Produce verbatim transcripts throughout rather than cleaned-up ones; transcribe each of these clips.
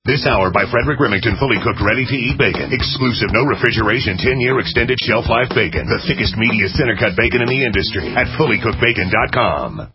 This hour by Frederick Remington, fully cooked, ready-to-eat bacon. Exclusive, no refrigeration, ten-year extended shelf life bacon. The thickest, meatiest center-cut bacon in the industry at fully cooked bacon dot com.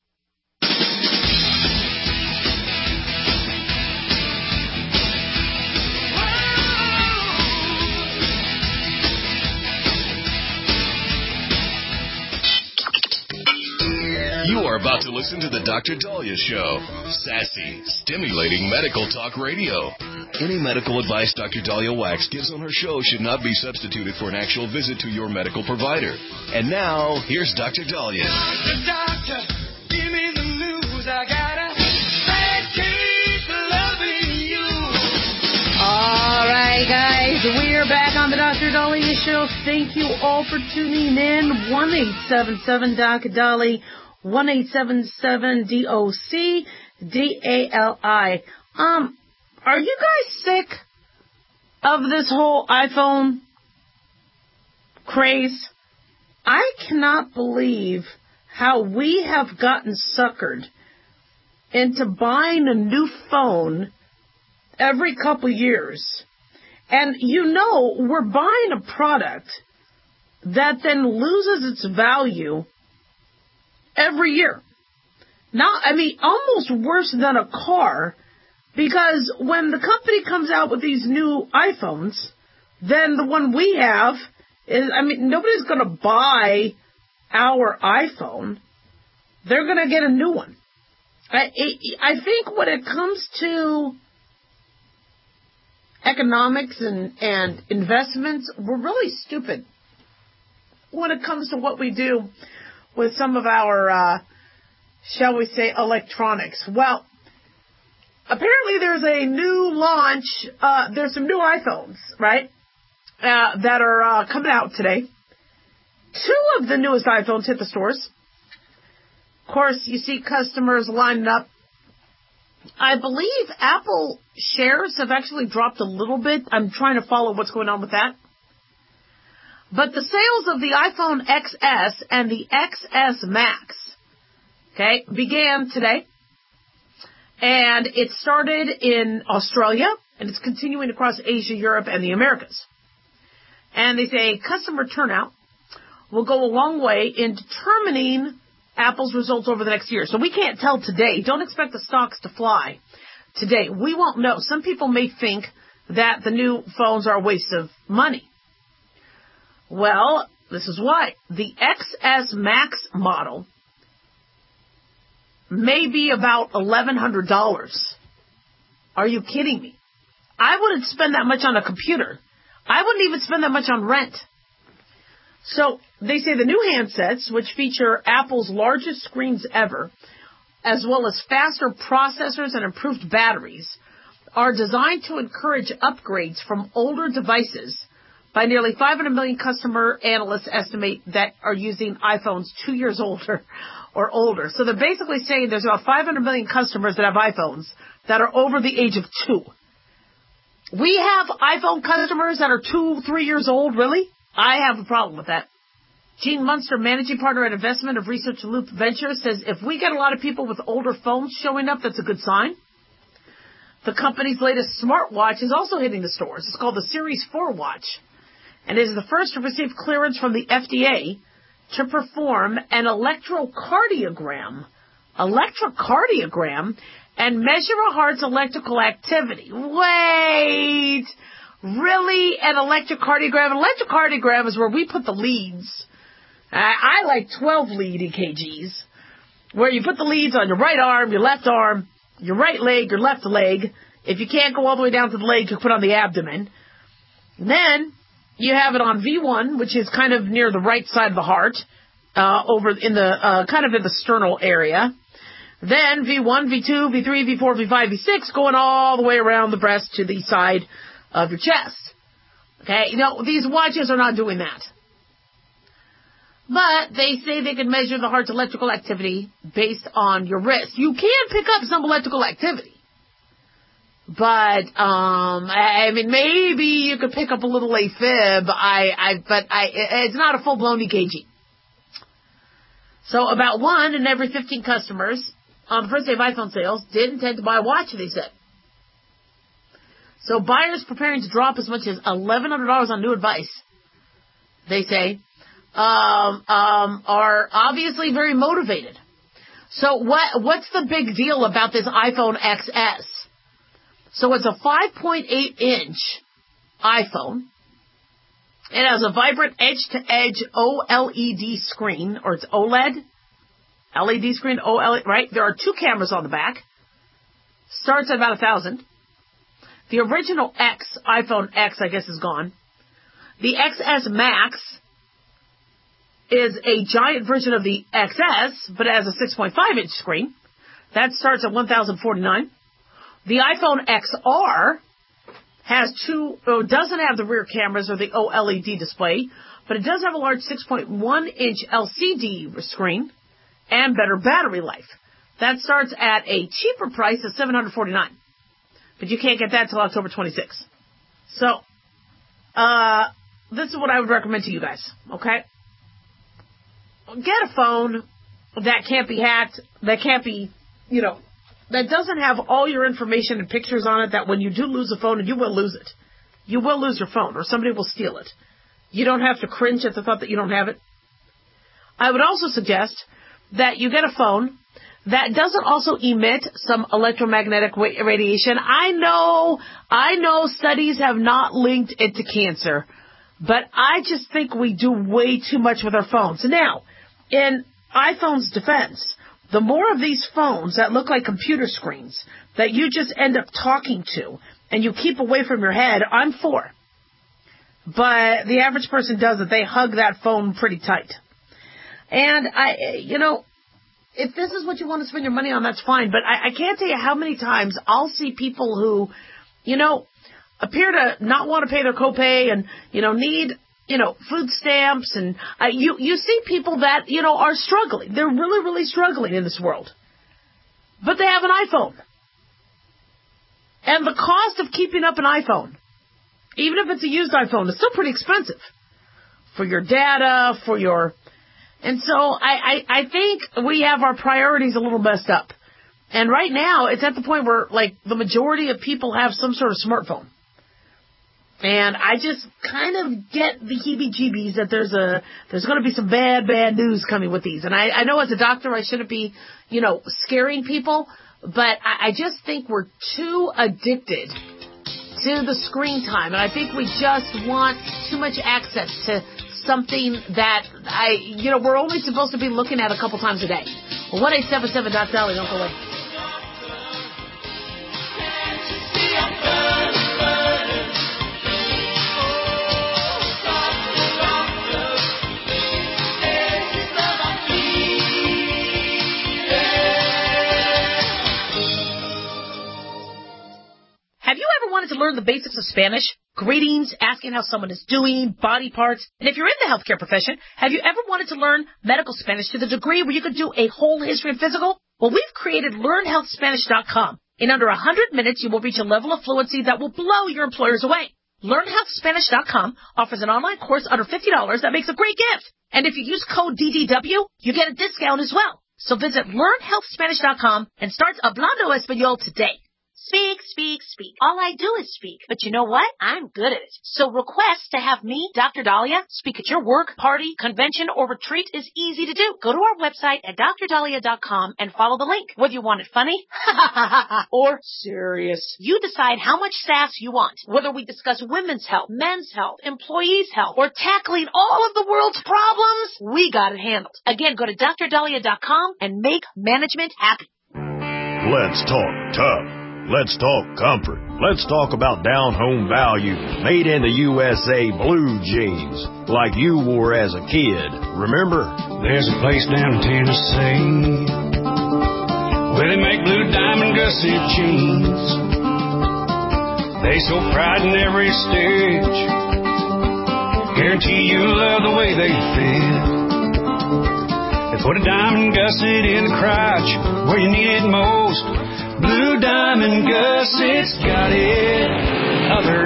You are about to listen to the Doctor Dahlia Show. Sassy, stimulating medical talk radio. Any medical advice Doctor Dahlia Wax gives on her show should not be substituted for an actual visit to your medical provider. And now, here's Doctor Dahlia. Doctor, doctor, give me the news. I gotta keep loving you. All right, guys, we're back on the Doctor Dahlia Show. Thank you all for tuning in. one eight seven seven Doc Dahlia. one eight seven seven D O C D A L I. Um, are you guys sick of this whole iPhone craze? I cannot believe how we have gotten suckered into buying a new phone every couple years. And you know, we're buying a product that then loses its value every year. Now, I mean, almost worse than a car, because when the company comes out with these new iPhones, then the one we have is, I mean, nobody's going to buy our iPhone. They're going to get a new one. I, I think when it comes to economics and, and investments, we're really stupid when it comes to what we do with some of our, uh, shall we say, electronics. Well, apparently there's a new launch, uh, there's some new iPhones, right, uh, that are uh, coming out today. Two of the newest iPhones hit the stores. Of course, you see customers lining up. I believe Apple shares have actually dropped a little bit. I'm trying to follow what's going on with that. But the sales of the iPhone X S and the X S Max, okay, began today. And it started in Australia, and it's continuing across Asia, Europe, and the Americas. And they say customer turnout will go a long way in determining Apple's results over the next year. So we can't tell today. Don't expect the stocks to fly today. We won't know. Some people may think that the new phones are a waste of money. Well, this is why. The X S Max model may be about eleven hundred dollars. Are you kidding me? I wouldn't spend that much on a computer. I wouldn't even spend that much on rent. So they say the new handsets, which feature Apple's largest screens ever, as well as faster processors and improved batteries, are designed to encourage upgrades from older devices. By nearly five hundred million customer analysts estimate that are using iPhones two years older or older. So they're basically saying there's about five hundred million customers that have iPhones that are over the age of two. We have iPhone customers that are two, three years old, really? I have a problem with that. Gene Munster, managing partner at investment of Research Loop Ventures, says if we get a lot of people with older phones showing up, that's a good sign. The company's latest smartwatch is also hitting the stores. It's called the Series four watch. And it is the first to receive clearance from the F D A to perform an electrocardiogram, electrocardiogram, and measure a heart's electrical activity. Wait, really? An electrocardiogram? An electrocardiogram is where we put the leads. I, I like twelve lead E K Gs, where you put the leads on your right arm, your left arm, your right leg, your left leg. If you can't go all the way down to the leg, you put on the abdomen. And then you have it on V one, which is kind of near the right side of the heart, uh, over in the, uh, kind of in the sternal area. Then V one, V two, V three, V four, V five, V six, going all the way around the breast to the side of your chest. Okay, you know, these watches are not doing that. But they say they can measure the heart's electrical activity based on your wrist. You can pick up some electrical activity. But, um, I mean, maybe you could pick up a little AFib, I, I, but I, it's not a full-blown E K G. So about one in every fifteen customers on the first day of iPhone sales did intend to buy a watch, they said. So buyers preparing to drop as much as eleven hundred dollars on new advice, they say, um, um, are obviously very motivated. So what what's the big deal about this iPhone X S? So it's a five point eight inch iPhone. It has a vibrant edge-to-edge OLED screen, or it's OLED, L E D screen, OLED, right? There are two cameras on the back. Starts at about a thousand. The original X, iPhone X, I guess, is gone. The X S Max is a giant version of the X S, but it has a six point five inch screen. That starts at one thousand forty-nine dollars. The iPhone X R has two, oh, doesn't have the rear cameras or the OLED display, but it does have a large six point one inch L C D screen and better battery life. That starts at a cheaper price of seven hundred forty-nine dollars. But you can't get that till October twenty-sixth. So, uh, this is what I would recommend to you guys, okay? Get a phone that can't be hacked, that can't be, you know, that doesn't have all your information and pictures on it, that when you do lose a phone, and you will lose it, you will lose your phone, or somebody will steal it. You don't have to cringe at the thought that you don't have it. I would also suggest that you get a phone that doesn't also emit some electromagnetic radiation. I know, I know studies have not linked it to cancer, but I just think we do way too much with our phones. Now, in iPhone's defense, the more of these phones that look like computer screens that you just end up talking to and you keep away from your head, I'm for. But the average person doesn't. They hug that phone pretty tight. And I, you know, if this is what you want to spend your money on, that's fine. But I, I can't tell you how many times I'll see people who, you know, appear to not want to pay their copay and, you know, need, you know, food stamps. And uh, you, you see people that, you know, are struggling. They're really, really struggling in this world. But they have an iPhone. And the cost of keeping up an iPhone, even if it's a used iPhone, is still pretty expensive. For your data, for your... And so I, I, I think we have our priorities a little messed up. And right now, it's at the point where, like, the majority of people have some sort of smartphone. And I just kind of get the heebie-jeebies that there's a there's going to be some bad, bad news coming with these. And I, I know as a doctor I shouldn't be, you know, scaring people, but I, I just think we're too addicted to the screen time. And I think we just want too much access to something that I, you know, we're only supposed to be looking at a couple times a day. one eight seven seven dot Sally, don't go away. Have you ever wanted to learn the basics of Spanish? Greetings, asking how someone is doing, body parts. And if you're in the healthcare profession, have you ever wanted to learn medical Spanish to the degree where you could do a whole history and physical? Well, we've created learn health spanish dot com. In under one hundred minutes, you will reach a level of fluency that will blow your employers away. learn health spanish dot com offers an online course under fifty dollars that makes a great gift. And if you use code D D W, you get a discount as well. So visit learn health spanish dot com and start Hablando Español today. Speak, speak, speak. All I do is speak. But you know what? I'm good at it. So request to have me, Doctor Dahlia, speak at your work, party, convention, or retreat is easy to do. Go to our website at dr dahlia dot com and follow the link. Whether you want it funny or serious, you decide how much sass you want. Whether we discuss women's health, men's health, employees' health, or tackling all of the world's problems, we got it handled. Again, go to dr dahlia dot com and make management happy. Let's talk tough. Let's talk comfort. Let's talk about down-home value, made in the U S A blue jeans, like you wore as a kid. Remember? There's a place down in Tennessee where they make blue diamond gusset jeans. They so pride in every stitch, guarantee you'll love the way they fit. They put a diamond gusset in the crotch where you need it most. Blue Diamond Gusset's got it, others don't.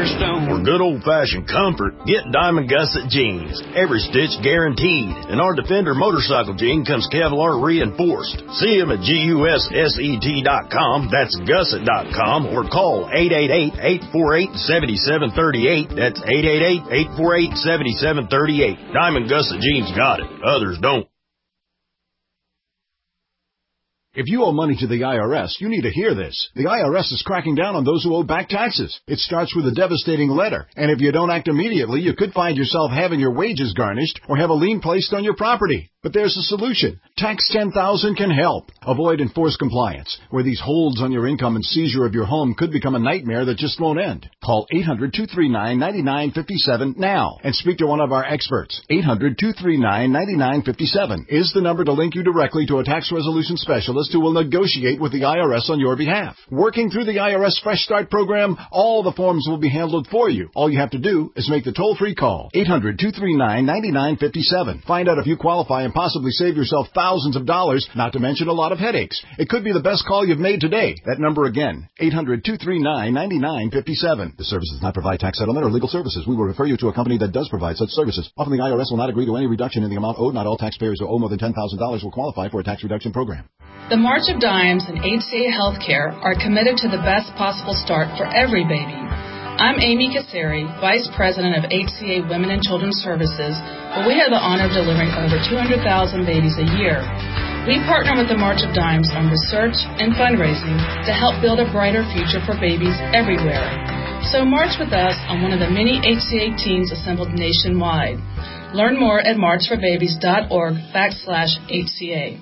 For good old-fashioned comfort, get Diamond Gusset jeans. Every stitch guaranteed. And our Defender motorcycle jean comes Kevlar reinforced. See them at gusset dot com. That's gusset dot com. Or call eight eight eight, eight four eight, seven seven three eight. That's eight eight eight, eight four eight, seven seven three eight. Diamond Gusset jeans got it. Others don't. If you owe money to the I R S, you need to hear this. The I R S is cracking down on those who owe back taxes. It starts with a devastating letter, and if you don't act immediately, you could find yourself having your wages garnished or have a lien placed on your property. But there's a solution. Tax ten thousand can help. Avoid enforced compliance, where these holds on your income and seizure of your home could become a nightmare that just won't end. Call eight hundred, two three nine, nine nine five seven now and speak to one of our experts. eight hundred, two three nine, nine nine five seven is the number to link you directly to a tax resolution specialist who will negotiate with the I R S on your behalf. Working through the I R S Fresh Start program, all the forms will be handled for you. All you have to do is make the toll-free call. eight hundred, two three nine, nine nine five seven. Find out if you qualify and possibly save yourself thousands of dollars, not to mention a lot of headaches. It could be the best call you've made today. That number again, eight hundred, two three nine, nine nine five seven. The service does not provide tax settlement or legal services. We will refer you to a company that does provide such services. Often the I R S will not agree to any reduction in the amount owed. Not all taxpayers who owe more than ten thousand dollars will qualify for a tax reduction program. The March of Dimes and H C A Healthcare are committed to the best possible start for every baby. I'm Amy Kasseri, Vice President of H C A Women and Children's Services, where we have the honor of delivering over two hundred thousand babies a year. We partner with the March of Dimes on research and fundraising to help build a brighter future for babies everywhere. So march with us on one of the many H C A teams assembled nationwide. Learn more at march for babies dot org backslash H C A.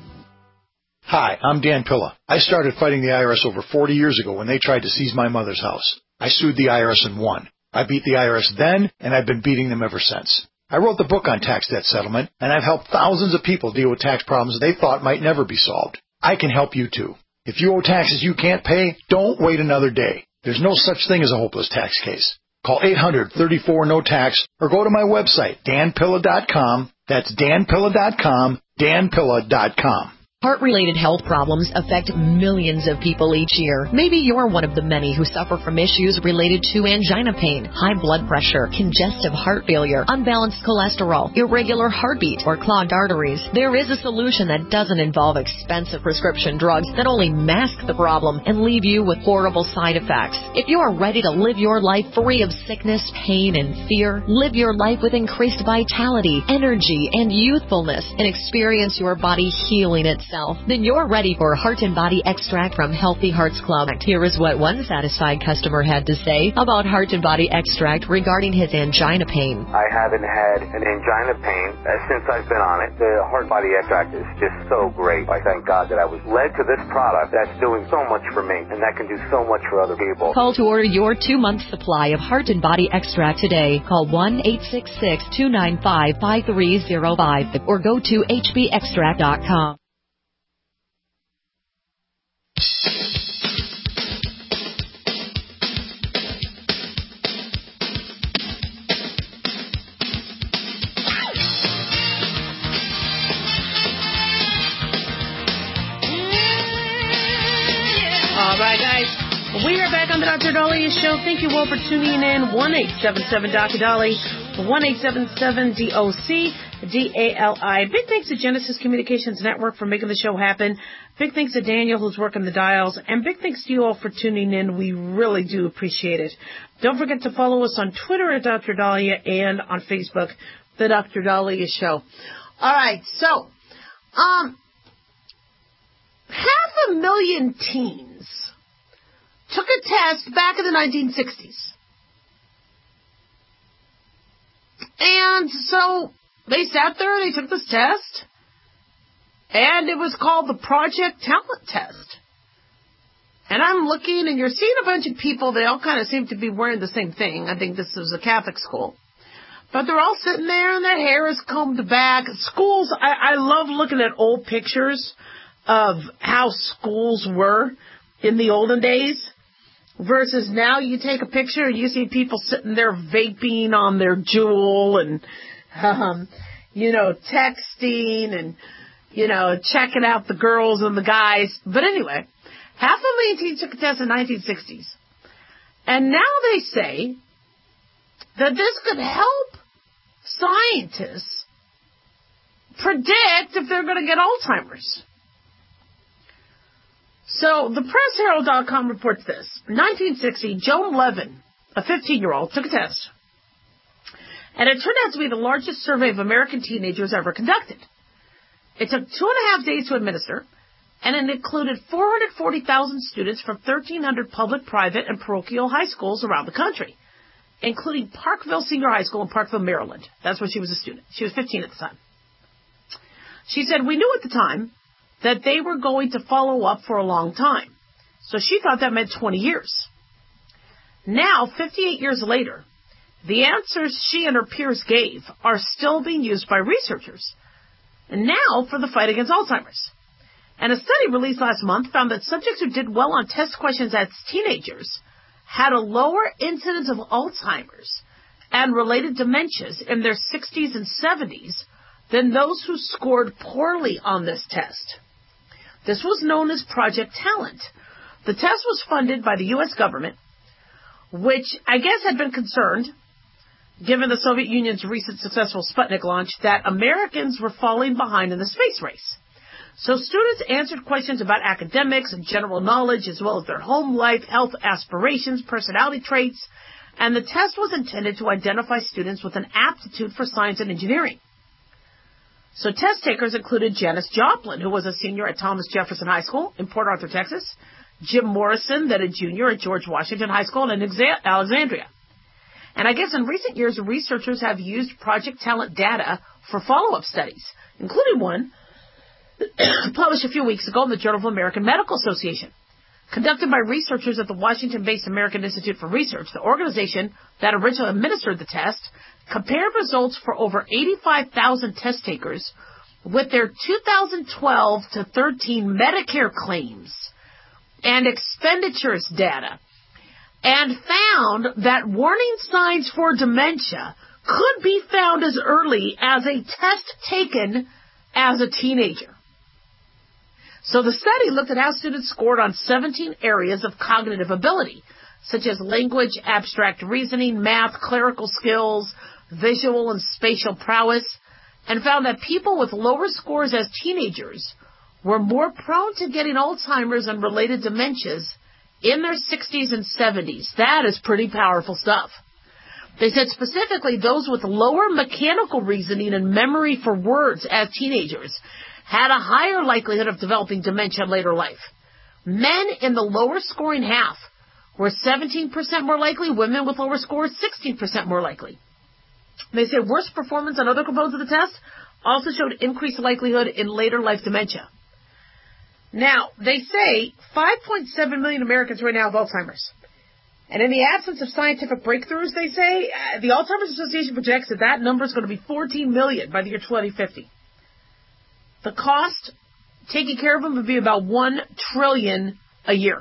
Hi, I'm Dan Pilla. I started fighting the I R S over forty years ago when they tried to seize my mother's house. I sued the I R S and won. I beat the I R S then, and I've been beating them ever since. I wrote the book on tax debt settlement, and I've helped thousands of people deal with tax problems they thought might never be solved. I can help you too. If you owe taxes you can't pay, don't wait another day. There's no such thing as a hopeless tax case. Call eight hundred, thirty-four, no tax or go to my website, dan pilla dot com. That's dan pilla dot com, dan pilla dot com. Heart-related health problems affect millions of people each year. Maybe you're one of the many who suffer from issues related to angina pain, high blood pressure, congestive heart failure, unbalanced cholesterol, irregular heartbeat, or clogged arteries. There is a solution that doesn't involve expensive prescription drugs that only mask the problem and leave you with horrible side effects. If you are ready to live your life free of sickness, pain, and fear, live your life with increased vitality, energy, and youthfulness, and experience your body healing itself, then you're ready for Heart and Body Extract from Healthy Hearts Club. Here is what one satisfied customer had to say about Heart and Body Extract regarding his angina pain. I haven't had an angina pain uh, since I've been on it. The Heart Body Extract is just so great. I thank God that I was led to this product that's doing so much for me, and that can do so much for other people. Call to order your two-month supply of Heart and Body Extract today. Call one eight six six, two nine five, five three zero five or go to h b extract dot com. All right, guys. We are back on the Doctor Dahlia Show. Thank you all for tuning in. one eight seven seven Doctor Dolly, one eight seven seven D O C D A L I. Big thanks to Genesis Communications Network for making the show happen. Big thanks to Daniel, who's working the dials. And big thanks to you all for tuning in. We really do appreciate it. Don't forget to follow us on Twitter at Doctor Dahlia and on Facebook, The Doctor Dahlia Show. All right, so um, half a million teens took a test back in the nineteen sixties. And so they sat there, they took this test, and it was called the Project Talent Test. And I'm looking, and you're seeing a bunch of people, they all kind of seem to be wearing the same thing. I think this was a Catholic school. But they're all sitting there, and their hair is combed back. Schools, I, I love looking at old pictures of how schools were in the olden days. Versus now you take a picture and you see people sitting there vaping on their Juul and, um, you know, texting and, you know, checking out the girls and the guys. But anyway, half a million teens took a test in the nineteen sixties. And now they say that this could help scientists predict if they're going to get Alzheimer's. So the press herald dot com reports this. In nineteen sixty, Joan Levin, a fifteen-year-old, took a test. And it turned out to be the largest survey of American teenagers ever conducted. It took two and a half days to administer, and it included four hundred forty thousand students from thirteen hundred public, private, and parochial high schools around the country, including Parkville Senior High School in Parkville, Maryland. That's where she was a student. She was fifteen at the time. She said, we knew at the time that they were going to follow up for a long time. So she thought that meant twenty years. Now, fifty-eight years later, the answers she and her peers gave are still being used by researchers. And now for the fight against Alzheimer's. And a study released last month found that subjects who did well on test questions as teenagers had a lower incidence of Alzheimer's and related dementias in their sixties and seventies than those who scored poorly on this test. This was known as Project Talent. The test was funded by the U S government, which I guess had been concerned, given the Soviet Union's recent successful Sputnik launch, that Americans were falling behind in the space race. So students answered questions about academics and general knowledge, as well as their home life, health aspirations, personality traits, and the test was intended to identify students with an aptitude for science and engineering. So test takers included Janis Joplin, who was a senior at Thomas Jefferson High School in Port Arthur, Texas, Jim Morrison, then a junior at George Washington High School in Alexandria. And I guess in recent years, researchers have used Project Talent data for follow-up studies, including one published a few weeks ago in the Journal of American Medical Association. Conducted by researchers at the Washington-based American Institute for Research, the organization that originally administered the test compared results for over eighty-five thousand test takers with their two thousand twelve to thirteen Medicare claims and expenditures data, and found that warning signs for dementia could be found as early as a test taken as a teenager. So the study looked at how students scored on seventeen areas of cognitive ability, such as language, abstract reasoning, math, clerical skills, visual and spatial prowess, and found that people with lower scores as teenagers were more prone to getting Alzheimer's and related dementias in their sixties and seventies. That is pretty powerful stuff. They said specifically those with lower mechanical reasoning and memory for words as teenagers had a higher likelihood of developing dementia in later life. Men in the lower scoring half were seventeen percent more likely, women with lower scores sixteen percent more likely. They say worse performance on other components of the test also showed increased likelihood in later life dementia. Now, they say five point seven million Americans right now have Alzheimer's. And in the absence of scientific breakthroughs, they say, uh, the Alzheimer's Association projects that that number is going to be fourteen million by the year twenty fifty. The cost, taking care of them, would be about one trillion dollars a year.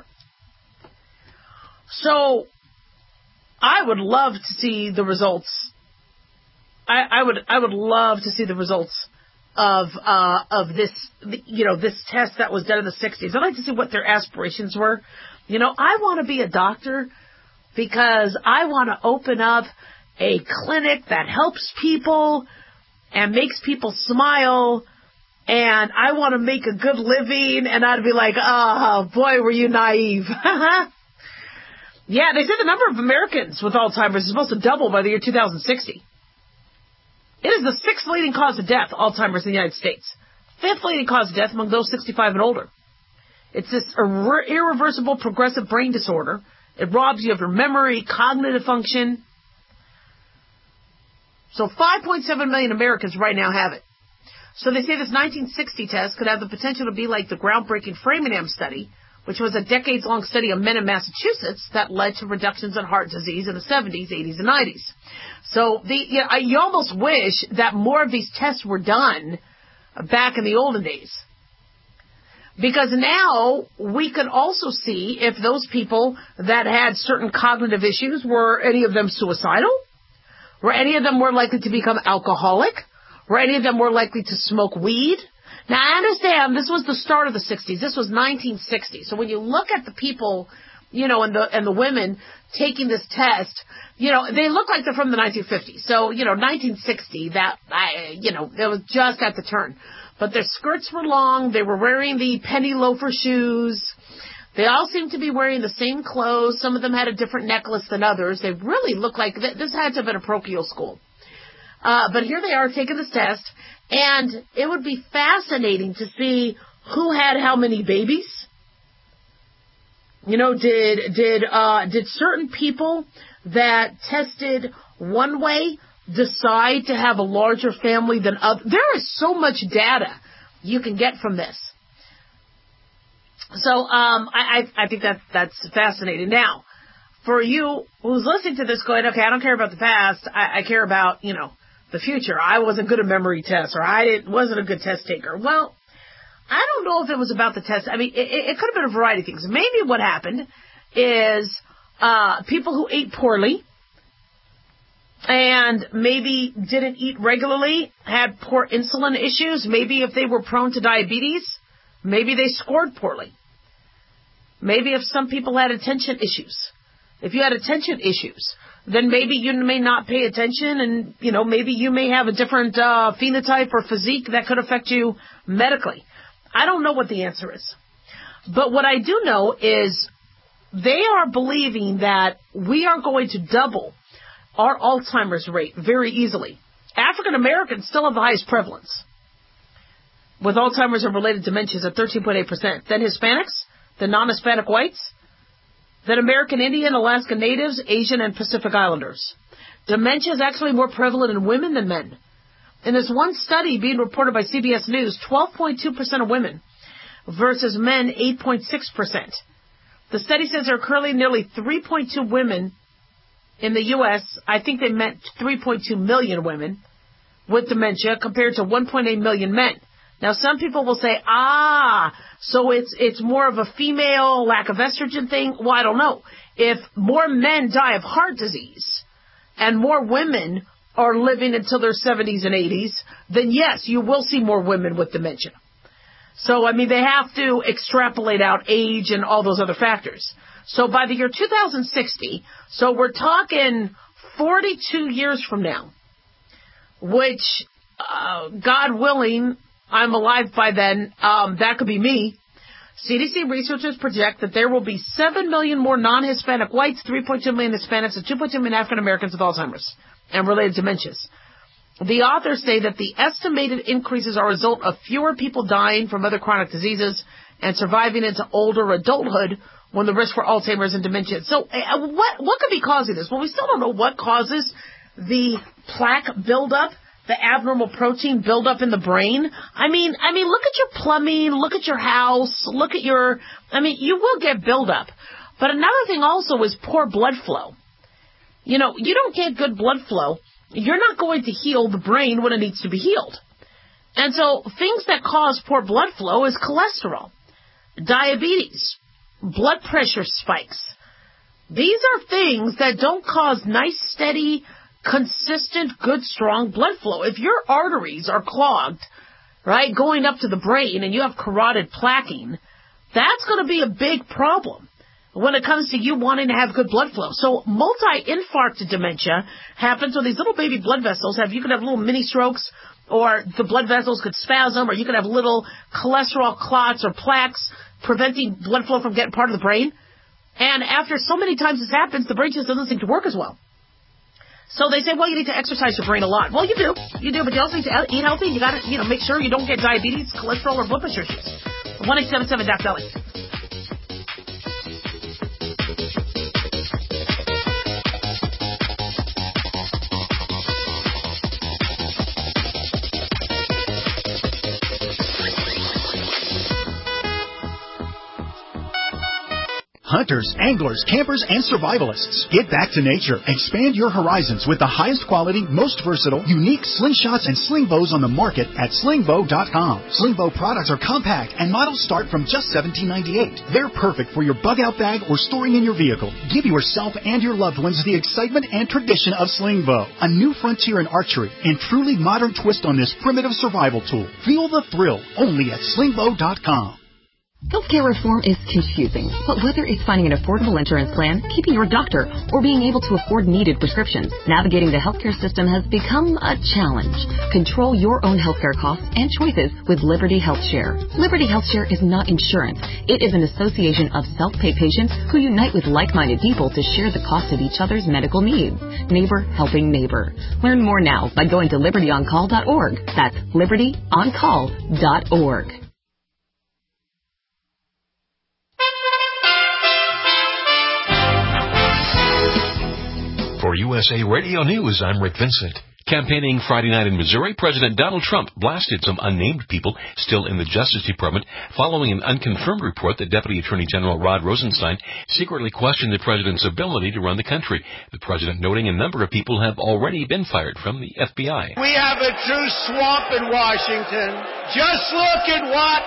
So, I would love to see the results. I, I would, I would love to see the results of, uh, of this, you know, this test that was done in the sixties. I'd like to see what their aspirations were. You know, I want to be a doctor because I want to open up a clinic that helps people and makes people smile. And I want to make a good living, and I'd be like, oh, boy, were you naive. Yeah, they said the number of Americans with Alzheimer's is supposed to double by the year two thousand sixty. It is the sixth leading cause of death, Alzheimer's, in the United States. Fifth leading cause of death among those sixty-five and older. It's this ir- irreversible progressive brain disorder. It robs you of your memory, cognitive function. So five point seven million Americans right now have it. So they say this nineteen sixty test could have the potential to be like the groundbreaking Framingham study, which was a decades-long study of men in Massachusetts that led to reductions in heart disease in the seventies, eighties, and nineties. So the, you, know, you almost wish that more of these tests were done back in the olden days. Because now we could also see if those people that had certain cognitive issues, were any of them suicidal? Were any of them more likely to become alcoholic? Were any of them more likely to smoke weed? Now, I understand this was the start of the sixties. This was nineteen sixty. So when you look at the people you know, and the and the women taking this test, you know, they look like they're from the nineteen fifties. So, you know, nineteen sixty, that, I, you know, it was just at the turn. But their skirts were long. They were wearing the penny loafer shoes. They all seemed to be wearing the same clothes. Some of them had a different necklace than others. They really looked like this had to have been a parochial school. Uh, but here they are taking this test, and it would be fascinating to see who had how many babies. You know, did did uh, did certain people that tested one way decide to have a larger family than others? There is so much data you can get from this. So um, I, I, I think that that's fascinating. Now, for you who's listening to this going, okay, I don't care about the past. I, I care about, you know, the future. I wasn't good at memory tests, or I didn't, wasn't a good test taker. Well, I don't know if it was about the test. I mean, it, it could have been a variety of things. Maybe what happened is uh, people who ate poorly and maybe didn't eat regularly had poor insulin issues. Maybe if they were prone to diabetes, maybe they scored poorly. Maybe if some people had attention issues. If you had attention issues, then maybe you may not pay attention, and, you know, maybe you may have a different uh, phenotype or physique that could affect you medically. I don't know what the answer is. But what I do know is they are believing that we are going to double our Alzheimer's rate very easily. African Americans still have the highest prevalence with Alzheimer's and related dementias at thirteen point eight percent. Then Hispanics, then non-Hispanic whites, then American Indian, Alaska Natives, Asian, and Pacific Islanders. Dementia is actually more prevalent in women than men. In this one study being reported by C B S News, twelve point two percent of women versus men, eight point six percent. The study says there are currently nearly three point two women in the U S I think they meant three point two million women with dementia compared to one point eight million men. Now, some people will say, ah, so it's it's more of a female lack of estrogen thing. Well, I don't know. If more men die of heart disease and more women are living until their seventies and eighties, then yes, you will see more women with dementia. So, I mean, they have to extrapolate out age and all those other factors. So by the year two thousand sixty, so we're talking forty-two years from now, which, uh, God willing, I'm alive by then, um, that could be me. C D C researchers project that there will be seven million more non-Hispanic whites, three point two million Hispanics, and two point two million African Americans with Alzheimer's and related dementias. The authors say that the estimated increases are a result of fewer people dying from other chronic diseases and surviving into older adulthood when the risk for Alzheimer's and dementia. So uh, what what could be causing this? Well, we still don't know what causes the plaque buildup, the abnormal protein buildup in the brain. I mean, I mean, look at your plumbing, look at your house, look at your, I mean, you will get buildup. But another thing also is poor blood flow. You know, you don't get good blood flow, you're not going to heal the brain when it needs to be healed. And so things that cause poor blood flow is cholesterol, diabetes, blood pressure spikes. These are things that don't cause nice, steady, consistent, good, strong blood flow. If your arteries are clogged, right, going up to the brain and you have carotid plaquing, that's going to be a big problem when it comes to you wanting to have good blood flow. So multi-infarct dementia happens when these little baby blood vessels have, you could have little mini strokes, or the blood vessels could spasm, or you could have little cholesterol clots or plaques preventing blood flow from getting part of the brain. And after so many times this happens, the brain just doesn't seem to work as well. So they say, well, you need to exercise your brain a lot. Well, you do. You do, but you also need to eat healthy. You got to, you know, make sure you don't get diabetes, cholesterol, or blood pressure issues. one eight seven seven Doc Belly. Hunters, anglers, campers, and survivalists. Get back to nature. Expand your horizons with the highest quality, most versatile, unique slingshots and sling bows on the market at sling bow dot com. Sling bow products are compact and models start from just seventeen ninety-eight. They're perfect for your bug-out bag or storing in your vehicle. Give yourself and your loved ones the excitement and tradition of sling bow, a new frontier in archery and truly modern twist on this primitive survival tool. Feel the thrill only at sling bow dot com. Healthcare reform is confusing, but whether it's finding an affordable insurance plan, keeping your doctor, or being able to afford needed prescriptions, navigating the healthcare system has become a challenge. Control your own healthcare costs and choices with Liberty HealthShare. Liberty HealthShare is not insurance. It is an association of self-pay patients who unite with like-minded people to share the cost of each other's medical needs. Neighbor helping neighbor. Learn more now by going to liberty on call dot org. That's liberty on call dot org. For U S A Radio News, I'm Rick Vincent. Campaigning Friday night in Missouri, President Donald Trump blasted some unnamed people still in the Justice Department following an unconfirmed report that Deputy Attorney General Rod Rosenstein secretly questioned the president's ability to run the country. The president noting a number of people have already been fired from the F B I. We have a true swamp in Washington. Just look at what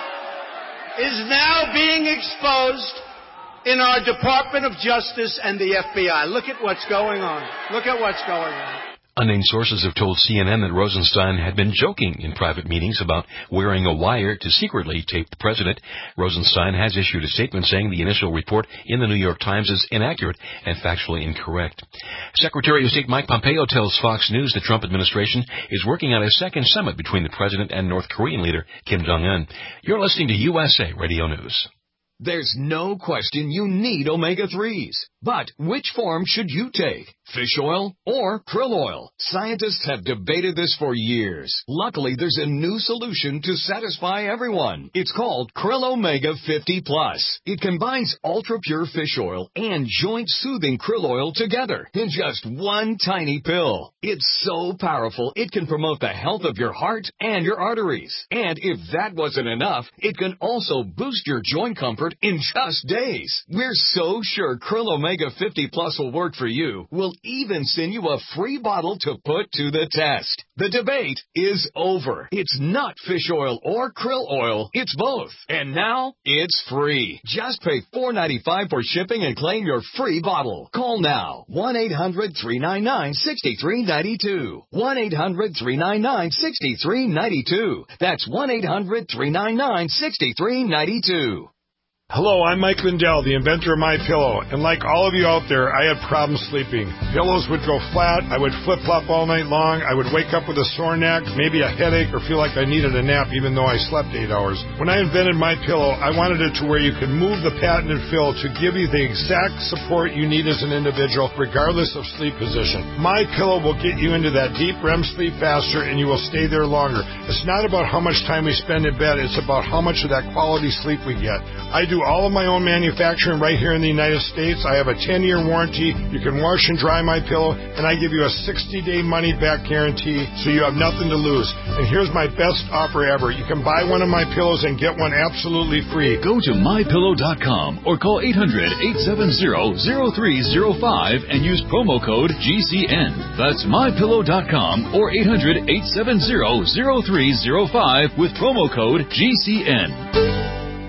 is now being exposed in our Department of Justice and the F B I. Look at what's going on. Look at what's going on. Unnamed sources have told C N N that Rosenstein had been joking in private meetings about wearing a wire to secretly tape the president. Rosenstein has issued a statement saying the initial report in the New York Times is inaccurate and factually incorrect. Secretary of State Mike Pompeo tells Fox News the Trump administration is working on a second summit between the president and North Korean leader Kim Jong-un. You're listening to U S A Radio News. There's no question you need omega threes. But which form should you take? Fish oil or krill oil? Scientists have debated this for years. Luckily, there's a new solution to satisfy everyone. It's called Krill Omega fifty plus. It combines ultra-pure fish oil and joint-soothing krill oil together in just one tiny pill. It's so powerful, it can promote the health of your heart and your arteries. And if that wasn't enough, it can also boost your joint comfort in just days. We're so sure Krill Omega fifty plus will work for you. We'll even send you a free bottle to put to the test. The debate is over. It's not fish oil or krill oil. It's both. And now it's free. Just pay four dollars and ninety-five cents for shipping and claim your free bottle. Call now. one eight hundred three nine nine six three nine two. one eight hundred three nine nine six three nine two. That's one eight hundred three nine nine six three nine two. Hello, I'm Mike Lindell, the inventor of MyPillow, and like all of you out there, I had problems sleeping. Pillows would go flat, I would flip-flop all night long, I would wake up with a sore neck, maybe a headache, or feel like I needed a nap even though I slept eight hours. When I invented MyPillow, I wanted it to where you could move the patented fill to give you the exact support you need as an individual, regardless of sleep position. MyPillow will get you into that deep R E M sleep faster, and you will stay there longer. It's not about how much time we spend in bed, it's about how much of that quality sleep we get. I do all of my own manufacturing right here in the United States. I have a ten-year warranty. You can wash and dry my pillow, and I give you a sixty-day money-back guarantee, so you have nothing to lose. And here's my best offer ever. You can buy one of my pillows and get one absolutely free. Go to my pillow dot com or call eight hundred eight seven zero zero three zero five and use promo code G C N. That's my pillow dot com or eight hundred eight seven zero zero three zero five with promo code G C N.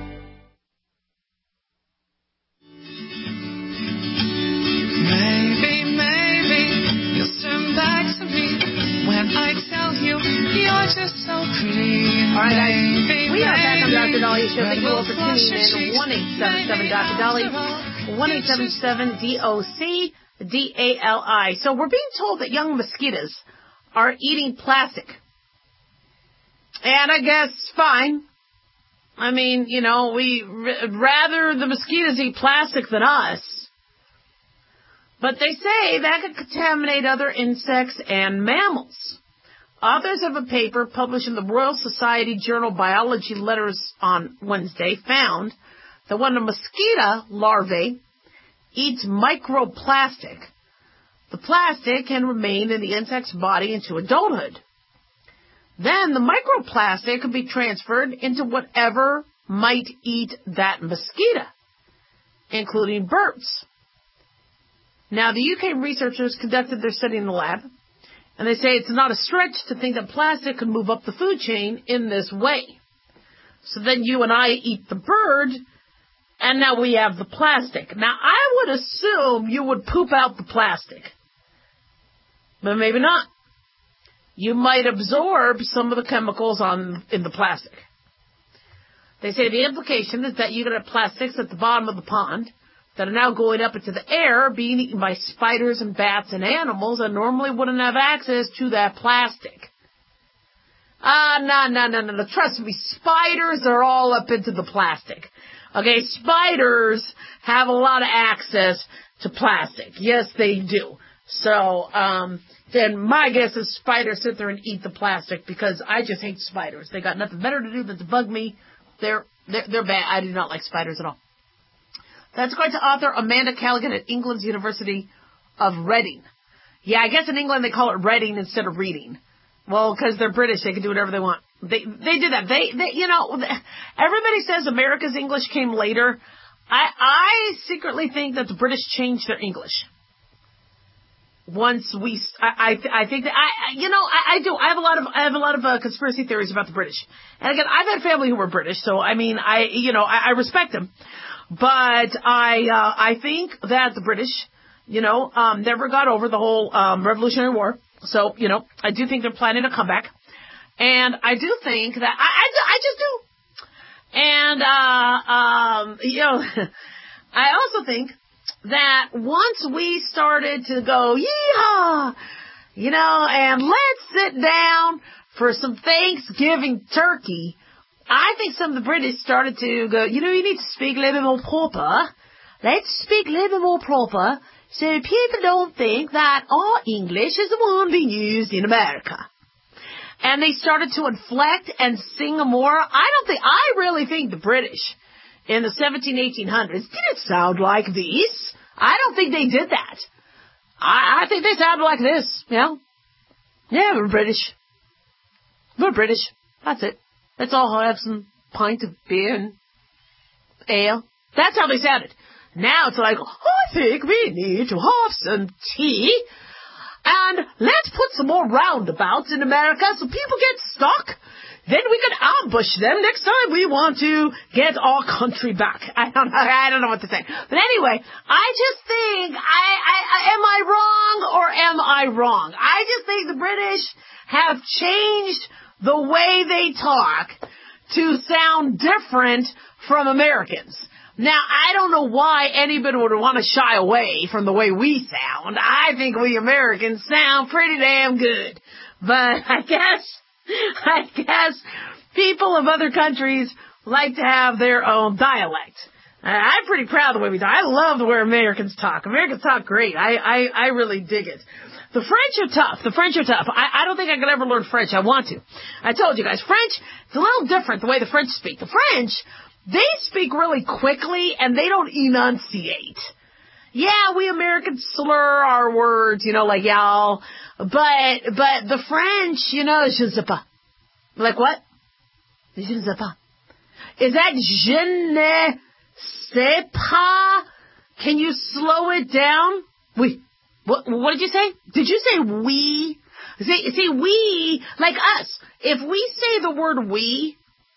Show. Thank you all for tuning in. one eight seven seven Doctor Dolly, one eight seven seven D O C D A L I. So we're being told that young mosquitoes are eating plastic. And I guess fine. I mean, you know, we rather the mosquitoes eat plastic than us. But they say that could contaminate other insects and mammals. Authors of a paper published in the Royal Society Journal Biology Letters on Wednesday found that when a mosquito larvae eats microplastic, the plastic can remain in the insect's body into adulthood. Then the microplastic can be transferred into whatever might eat that mosquito, including birds. Now, the U K researchers conducted their study in the lab, and they say it's not a stretch to think that plastic could move up the food chain in this way. So then you and I eat the bird, and now we have the plastic. Now, I would assume you would poop out the plastic. But maybe not. You might absorb some of the chemicals on in the plastic. They say the implication is that you got plastics at the bottom of the pond that are now going up into the air, being eaten by spiders and bats and animals that normally wouldn't have access to that plastic. Ah, no, no, no, no, no. Trust me, spiders are all up into the plastic. Okay, spiders have a lot of access to plastic. Yes, they do. So, um, then my guess is spiders sit there and eat the plastic because I just hate spiders. They got nothing better to do than to bug me. They're, they're, they're bad. I do not like spiders at all. That's according to author Amanda Callaghan at England's University of Reading. Yeah, I guess in England they call it Reading instead of reading. Well, because they're British, they can do whatever they want. They they did that. They, they you know, everybody says America's English came later. I I secretly think that the British changed their English. Once we, I I, I think that I you know I, I do I have a lot of I have a lot of uh, conspiracy theories about the British. And again, I've had family who were British, so I mean I you know I, I respect them. But I uh, I think that the British, you know, um, never got over the whole um, Revolutionary War. So, you know, I do think they're planning a comeback. And I do think that, I, I, I just do. And, uh, um, you know, I also think that once we started to go, yeehaw, you know, and let's sit down for some Thanksgiving turkey, I think some of the British started to go, you know, you need to speak a little bit more proper. Let's speak a little bit more proper. So people don't think that our English is the one being used in America. And they started to inflect and sing more. I don't think, I really think the British in the seventeen, eighteen hundreds didn't sound like this. I don't think they did that. I, I think they sounded like this, you know. Yeah, we're British. We're British. That's it. Let's all have some pint of beer and ale. That's how they sounded. Now it's like, I think we need to have some tea, and let's put some more roundabouts in America so people get stuck. Then we can ambush them next time we want to get our country back. I don't know, I don't know what to say. But anyway, I just think, I, I, I, am I wrong or am I wrong? I just think the British have changed the way they talk to sound different from Americans. Now, I don't know why anybody would want to shy away from the way we sound. I think we Americans sound pretty damn good. But I guess, I guess people of other countries like to have their own dialect. I'm pretty proud of the way we talk. I love the way Americans talk. Americans talk great. I, I, I really dig it. The French are tough. The French are tough. I, I don't think I could ever learn French. I want to. I told you guys, French, it's a little different the way the French speak. The French, they speak really quickly, and they don't enunciate. Yeah, we Americans slur our words, you know, like y'all. But but the French, you know, je ne sais pas. Like what? Je ne sais pas. Is that je ne sais pas? Can you slow it down? Oui. What, what did you say? Did you say we? See, see, we, like us, if we say the word we,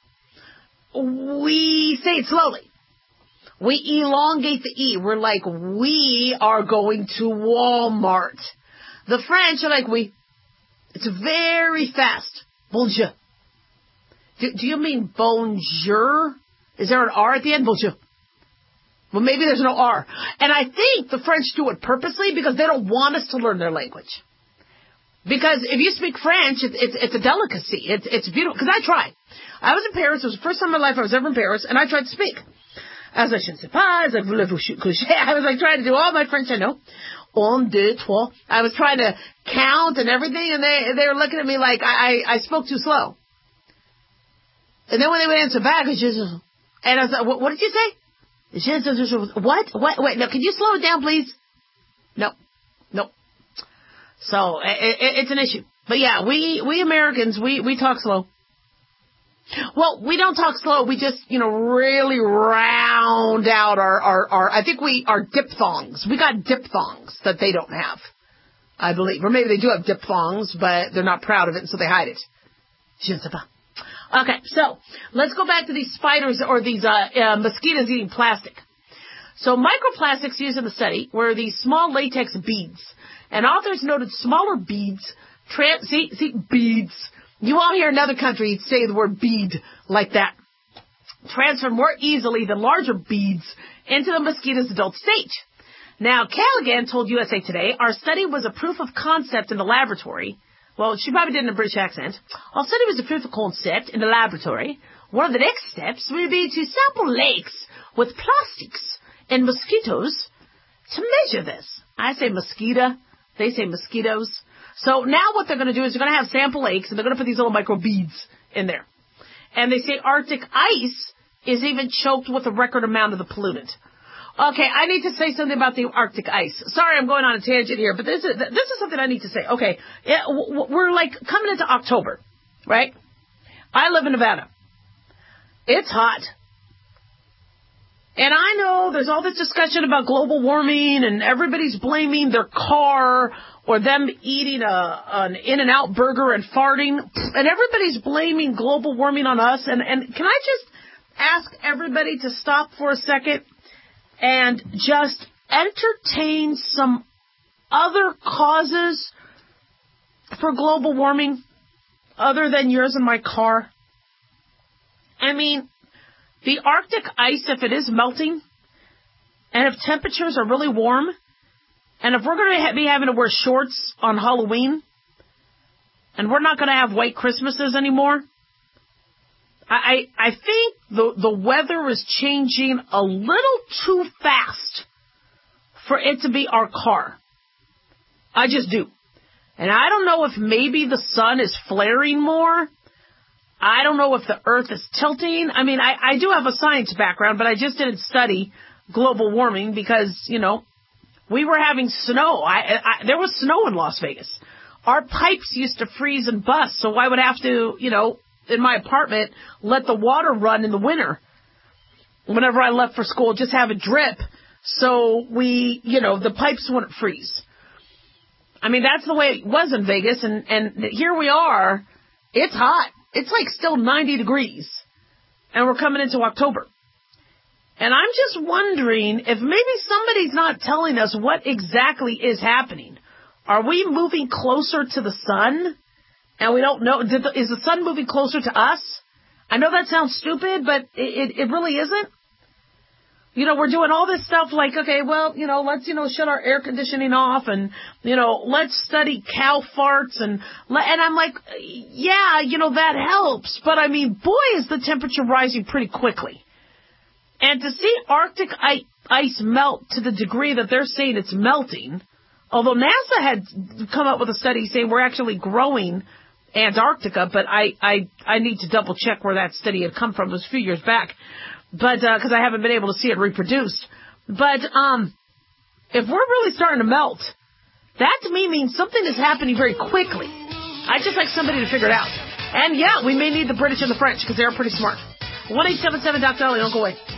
we say it slowly. We elongate the E. We're like, we are going to Walmart. The French are like, we. It's very fast. Bonjour. Do, do you mean bonjour? Is there an R at the end? Bonjour. Well, maybe there's no R. And I think the French do it purposely because they don't want us to learn their language. Because if you speak French, it, it's, it's a delicacy. It's, it's beautiful. Because I tried. I was in Paris. It was the first time in my life I was ever in Paris, and I tried to speak. I was like, je ne sais pas. I was like, voulez-vous coucher? I was like trying to do all my French I know. Un, deux, trois. I was trying to count and everything, and they they were looking at me like I, I, I spoke too slow. And then when they would answer back, it's just, and I was like, what, what did you say? What? What? Wait, no, can you slow it down, please? No. No. So, it, it, it's an issue. But yeah, we, we Americans, we, we talk slow. Well, we don't talk slow. We just, you know, really round out our, our, our, I think we are diphthongs. We got diphthongs that they don't have, I believe. Or maybe they do have diphthongs, but they're not proud of it, so they hide it. Je ne sais pas. Okay, so let's go back to these spiders or these uh, uh, mosquitoes eating plastic. So microplastics used in the study were these small latex beads. And authors noted smaller beads, tra- see, see, beads. You won't hear another country say the word bead like that. transfer more easily than larger beads into the mosquito's adult stage. Now, Callaghan told U S A Today, our study was a proof of concept in the laboratory. Well, she probably did in a British accent. Our study was a proof of concept in the laboratory. One of the next steps will be to sample lakes with plastics and mosquitoes to measure this. I say mosquito. They say mosquitoes. So now what they're going to do is they're going to have sample lakes, and they're going to put these little micro beads in there. And they say Arctic ice is even choked with a record amount of the pollutant. Okay, I need to say something about the Arctic ice. Sorry, I'm going on a tangent here, but this is this is something I need to say. Okay, we're like coming into October, right? I live in Nevada. It's hot. And I know there's all this discussion about global warming, and everybody's blaming their car or them eating a an In-N-Out burger and farting, and everybody's blaming global warming on us. And, and can I just ask everybody to stop for a second and just entertain some other causes for global warming other than yours and my car? I mean, the Arctic ice, if it is melting, and if temperatures are really warm, and if we're going to be having to wear shorts on Halloween, and we're not going to have white Christmases anymore, I, I think the, the weather is changing a little too fast for it to be our car. I just do. And I don't know if maybe the sun is flaring more. I don't know if the earth is tilting. I mean, I, I do have a science background, but I just didn't study global warming because, you know, we were having snow. I, I there was snow in Las Vegas. Our pipes used to freeze and bust, so I would have to, you know, in my apartment, let the water run in the winter. Whenever I left for school, just have it drip so we, you know, the pipes wouldn't freeze. I mean, that's the way it was in Vegas, and, and here we are. It's hot. It's like still ninety degrees, and we're coming into October. And I'm just wondering if maybe somebody's not telling us what exactly is happening. Are we moving closer to the sun? And we don't know. Did the, is the sun moving closer to us? I know that sounds stupid, but it, it, it really isn't. You know, we're doing all this stuff like, okay, well, you know, let's, you know, shut our air conditioning off and, you know, let's study cow farts. And, and I'm like, yeah, you know, that helps. But, I mean, boy, is the temperature rising pretty quickly. And to see Arctic ice melt to the degree that they're saying it's melting, although NASA had come up with a study saying we're actually growing Antarctica, but I, I, I need to double check where that study had come from. It was a few years back, but, uh, cause I haven't been able to see it reproduced. But, um, if we're really starting to melt, that to me means something is happening very quickly. I'd just like somebody to figure it out. And yeah, we may need the British and the French because they're pretty smart. one eight seven seven Doctor Dolly, don't go away.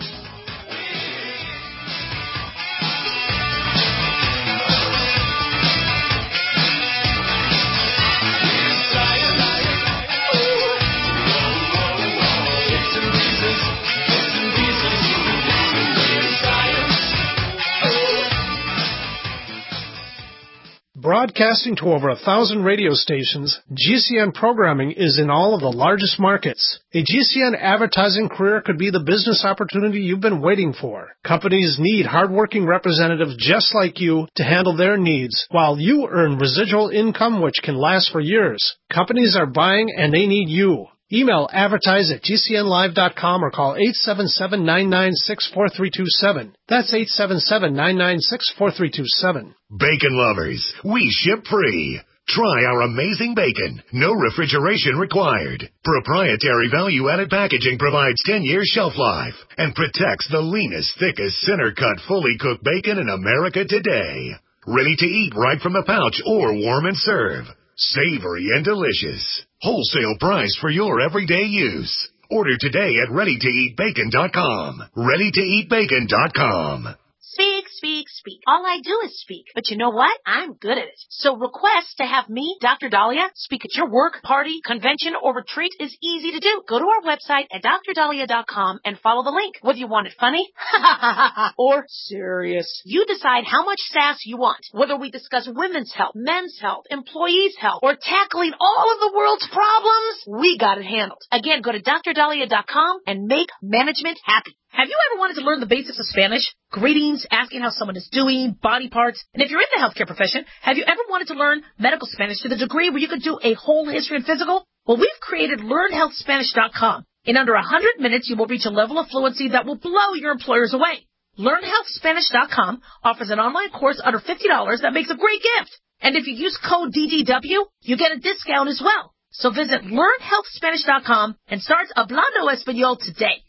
Broadcasting to over a thousand radio stations, G C N programming is in all of the largest markets. A G C N advertising career could be the business opportunity you've been waiting for. Companies need hardworking representatives just like you to handle their needs, while you earn residual income which can last for years. Companies are buying and they need you. Email advertise at G C N live dot com or call eight seven seven, nine nine six, four three two seven. That's eight seven seven, nine nine six, four three two seven. Bacon lovers, we ship free. Try our amazing bacon. No refrigeration required. Proprietary value-added packaging provides ten-year shelf life and protects the leanest, thickest, center-cut, fully cooked bacon in America today. Ready to eat right from the pouch or warm and serve. Savory and delicious. Wholesale price for your everyday use. Order today at ready to eat bacon dot com. ready to eat bacon dot com. Speak, speak, speak. All I do is speak. But you know what? I'm good at it. So request to have me, Doctor Dahlia, speak at your work, party, convention, or retreat is easy to do. Go to our website at dr dahlia dot com and follow the link. Whether you want it funny or serious, you decide how much sass you want. Whether we discuss women's health, men's health, employees' health, or tackling all of the world's problems, we got it handled. Again, go to dr dahlia dot com and make management happy. Have you ever wanted to learn the basics of Spanish? Greetings, asking how someone is doing, body parts. And if you're in the healthcare profession, have you ever wanted to learn medical Spanish to the degree where you could do a whole history and physical? Well, we've created learn health spanish dot com. In under one hundred minutes, you will reach a level of fluency that will blow your employers away. learn health spanish dot com offers an online course under fifty dollars that makes a great gift. And if you use code D D W, you get a discount as well. So visit learn health spanish dot com and start Hablando Español today.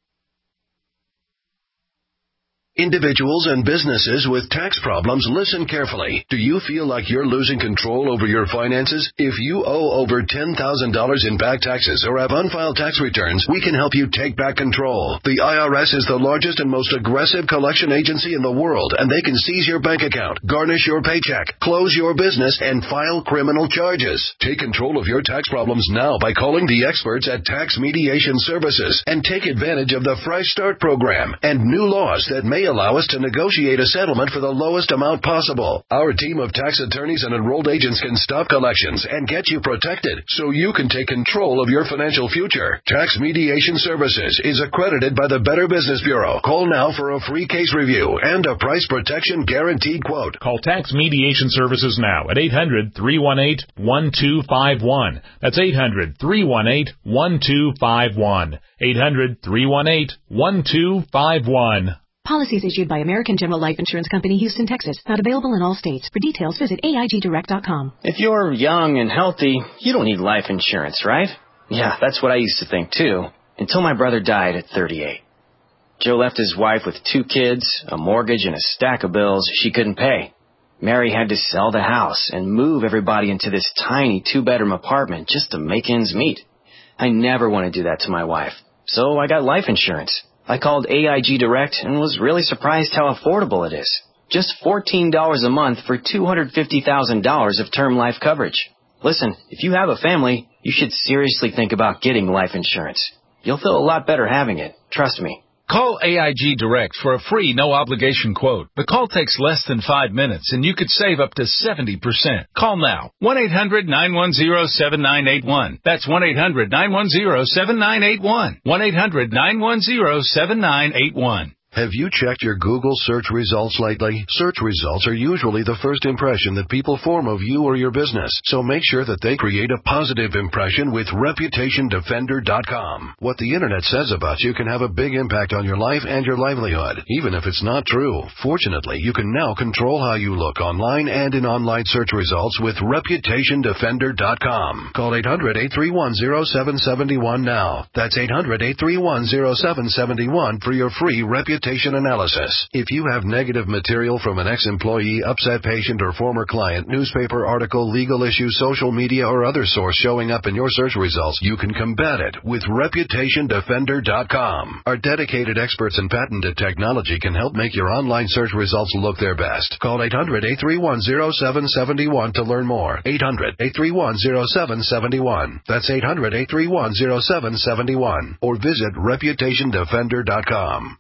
Individuals and businesses with tax problems, listen carefully. Do you feel like you're losing control over your finances? If you owe over ten thousand dollars in back taxes or have unfiled tax returns, we can help you take back control. The I R S is the largest and most aggressive collection agency in the world, and they can seize your bank account, garnish your paycheck, close your business, and file criminal charges. Take control of your tax problems now by calling the experts at Tax Mediation Services and take advantage of the Fresh Start program and new laws that may allow us to negotiate a settlement for the lowest amount possible. Our team of tax attorneys and enrolled agents can stop collections and get you protected so you can take control of your financial future. Tax Mediation Services is accredited by the Better Business Bureau. Call now for a free case review and a price protection guaranteed quote. Call Tax Mediation Services now at eight hundred, three one eight, one two five one. That's eight hundred, three one eight, one two five one. eight hundred, three one eight, one two five one. Policies issued by American General Life Insurance Company, Houston, Texas. Not available in all states. For details, visit A I G direct dot com. If you're young and healthy, you don't need life insurance, right? Yeah, that's what I used to think, too. Until my brother died at thirty-eight. Joe left his wife with two kids, a mortgage, and a stack of bills she couldn't pay. Mary had to sell the house and move everybody into this tiny two-bedroom apartment just to make ends meet. I never want to do that to my wife, so I got life insurance. I called A I G Direct and was really surprised how affordable it is. Just fourteen dollars a month for two hundred fifty thousand dollars of term life coverage. Listen, if you have a family, you should seriously think about getting life insurance. You'll feel a lot better having it. Trust me. Call A I G Direct for a free no-obligation quote. The call takes less than five minutes, and you could save up to seventy percent. Call now. one eight hundred, nine one zero, seven nine eight one. That's one eight hundred, nine one zero, seven nine eight one. one eight hundred, nine one zero, seven nine eight one. Have you checked your Google search results lately? Search results are usually the first impression that people form of you or your business, so make sure that they create a positive impression with reputation defender dot com. What the internet says about you can have a big impact on your life and your livelihood, even if it's not true. Fortunately, you can now control how you look online and in online search results with reputation defender dot com. Call eight hundred, eight three one, zero seven seven one now. That's eight hundred, eight three one, zero seven seven one for your free reputation analysis. If you have negative material from an ex-employee, upset patient, or former client, newspaper article, legal issue, social media, or other source showing up in your search results, you can combat it with reputation defender dot com. Our dedicated experts in patented technology can help make your online search results look their best. Call eight hundred, eight three one, zero seven seven one to learn more. eight hundred, eight three one, zero seven seven one. That's eight hundred, eight three one, zero seven seven one. Or visit reputation defender dot com.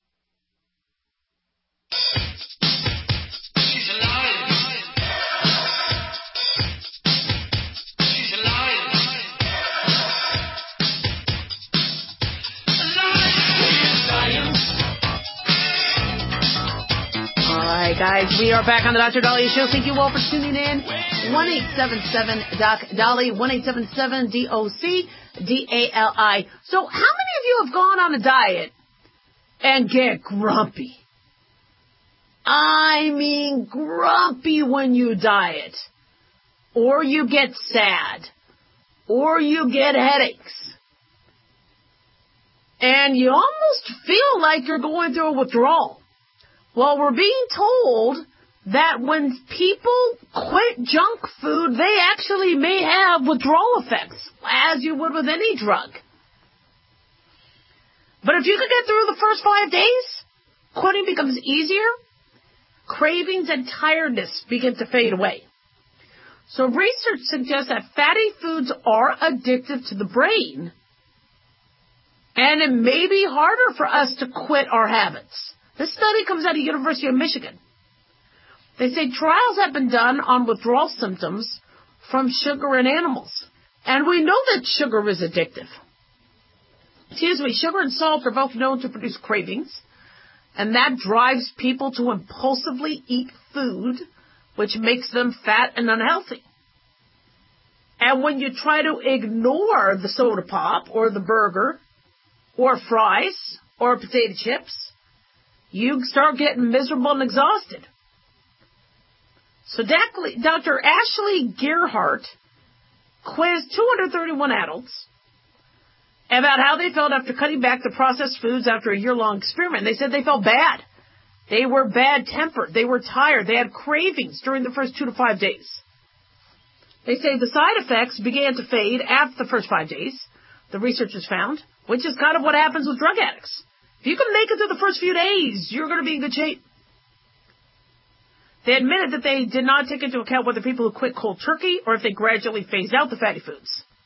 All right, guys, we are back on the Doctor Dahlia Show. Thank you all for tuning in. one eight seven seven Doc Dali, one eight seven seven D O C D A L I. So how many of you have gone on a diet and get grumpy? I mean grumpy when you diet. Or you get sad. Or you get headaches. And you almost feel like you're going through a withdrawal. Well, we're being told that when people quit junk food, they actually may have withdrawal effects, as you would with any drug. But if you could get through the first five days, quitting becomes easier. cravings and tiredness begin to fade away. So research suggests that fatty foods are addictive to the brain, and it may be harder for us to quit our habits. This study comes out of the University of Michigan. They say trials have been done on withdrawal symptoms from sugar in animals. And we know that sugar is addictive. Excuse me, sugar and salt are both known to produce cravings, and that drives people to impulsively eat food, which makes them fat and unhealthy. And when you try to ignore the soda pop or the burger or fries or potato chips, you start getting miserable and exhausted. So Doctor Ashley Gearhart quizzed two hundred thirty-one adults about how they felt after cutting back the processed foods after a year-long experiment. They said they felt bad. They were bad-tempered. They were tired. They had cravings during the first two to five days. They say the side effects began to fade after the first five days, the researchers found, which is kind of what happens with drug addicts. If you can make it through the first few days, you're going to be in good shape. They admitted that they did not take into account whether people who quit cold turkey or if they gradually phased out the fatty foods.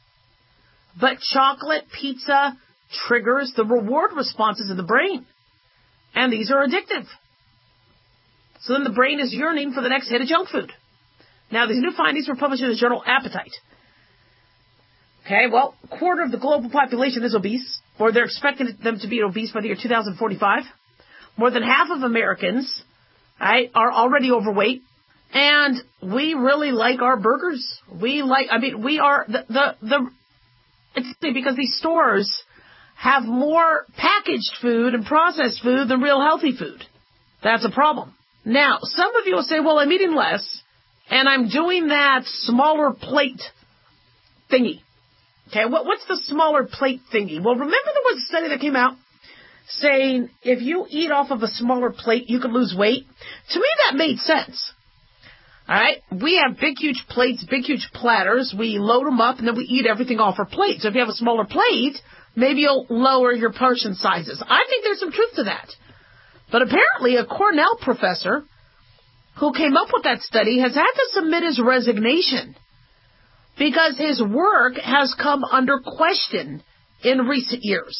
But chocolate, pizza triggers the reward responses in the brain. And these are addictive. So then the brain is yearning for the next hit of junk food. Now, these new findings were published in the journal Appetite. Okay, well, a quarter of the global population is obese, or they're expecting them to be obese by the year two thousand forty-five. More than half of Americans, right, are already overweight, and we really like our burgers. We like, I mean, we are, the, the, the it's because these stores have more packaged food and processed food than real healthy food. That's a problem. Now, some of you will say, well, I'm eating less, and I'm doing that smaller plate thingy. Okay, what, what's the smaller plate thingy? Well, remember there was a study that came out saying if you eat off of a smaller plate, you could lose weight. To me, that made sense. All right, we have big, huge plates, big, huge platters. We load them up, and then we eat everything off our plate. So if you have a smaller plate, maybe you'll lower your portion sizes. I think there's some truth to that. But apparently, a Cornell professor who came up with that study has had to submit his resignation because his work has come under question in recent years.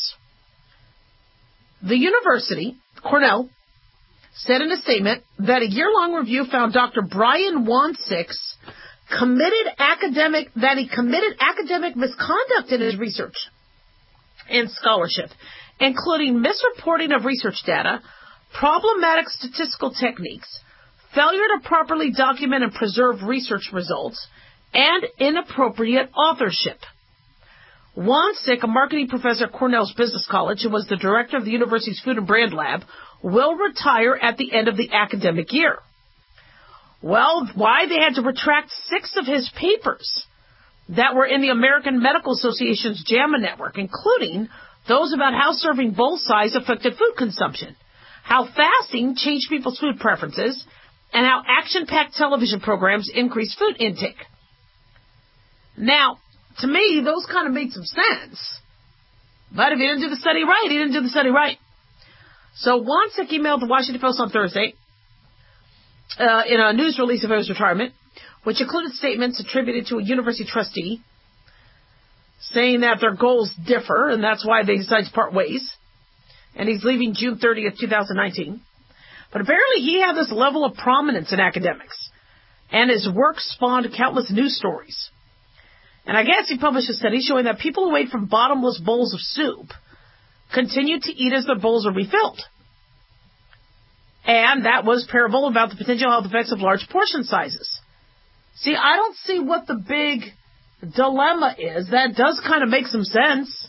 The university, Cornell, said in a statement that a year-long review found Doctor Brian Wansix committed academic, that he committed academic misconduct in his research and scholarship, including misreporting of research data, problematic statistical techniques, failure to properly document and preserve research results, and inappropriate authorship. Wansik, a marketing professor at Cornell's Business College, who was the director of the university's Food and Brand Lab, will retire at the end of the academic year. Well, why? They had to retract six of his papers that were in the American Medical Association's JAMA network, including those about how serving bowl size affected food consumption, how fasting changed people's food preferences, and how action-packed television programs increased food intake. Now, to me, those kind of made some sense. But if he didn't do the study right, he didn't do the study right. So Wansik emailed the Washington Post on Thursday uh, in a news release of his retirement, which included statements attributed to a university trustee saying that their goals differ, and that's why they decided to part ways. And he's leaving June thirtieth, twenty nineteen. But apparently he had this level of prominence in academics, and his work spawned countless news stories. And I guess he published a study showing that people who ate from bottomless bowls of soup continued to eat as their bowls are refilled. And that was parable about the potential health effects of large portion sizes. See, I don't see what the big dilemma is. That does kind of make some sense.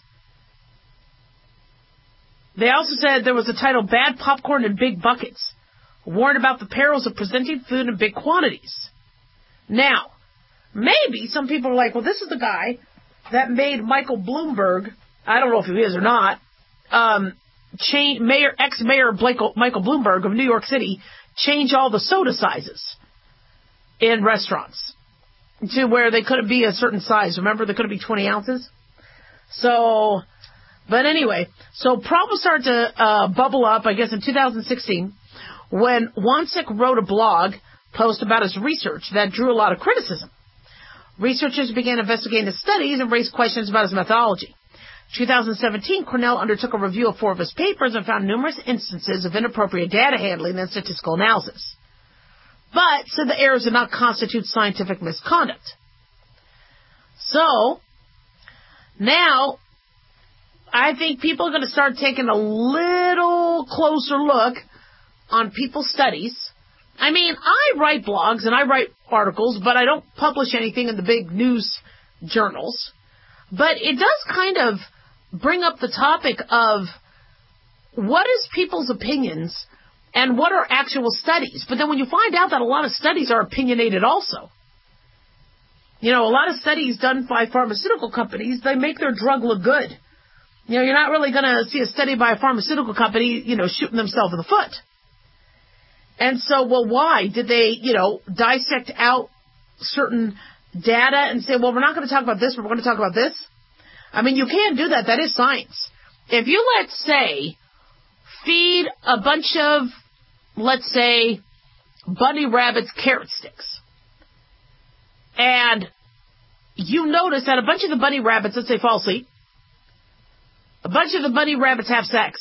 They also said there was a title, Bad Popcorn in Big Buckets, warned about the perils of presenting food in big quantities. Now, maybe some people are like, well, this is the guy that made Michael Bloomberg, I don't know if he is or not, um, change, Mayor, ex-Mayor Michael Bloomberg of New York City change all the soda sizes in restaurants to where they couldn't be a certain size. Remember, they couldn't be twenty ounces? So, but anyway, so problems started to uh, bubble up, I guess, in two thousand sixteen when Wansek wrote a blog post about his research that drew a lot of criticism. Researchers began investigating his studies and raised questions about his methodology. In two thousand seventeen, Cornell undertook a review of four of his papers and found numerous instances of inappropriate data handling and statistical analysis, but said the errors did not constitute scientific misconduct. So, now, I think people are going to start taking a little closer look on people's studies. I mean, I write blogs and I write articles, but I don't publish anything in the big news journals. But it does kind of bring up the topic of what is people's opinions and what are actual studies. But then when you find out that a lot of studies are opinionated also. You know, a lot of studies done by pharmaceutical companies, they make their drug look good. You know, you're not really going to see a study by a pharmaceutical company, you know, shooting themselves in the foot. And so, well, why did they, you know, dissect out certain data and say, well, we're not going to talk about this, but we're going to talk about this? I mean, you can do that. That is science. If you, let's say, feed a bunch of, let's say, bunny rabbits carrot sticks, and you notice that a bunch of the bunny rabbits, let's say, fall asleep, a bunch of the bunny rabbits have sex,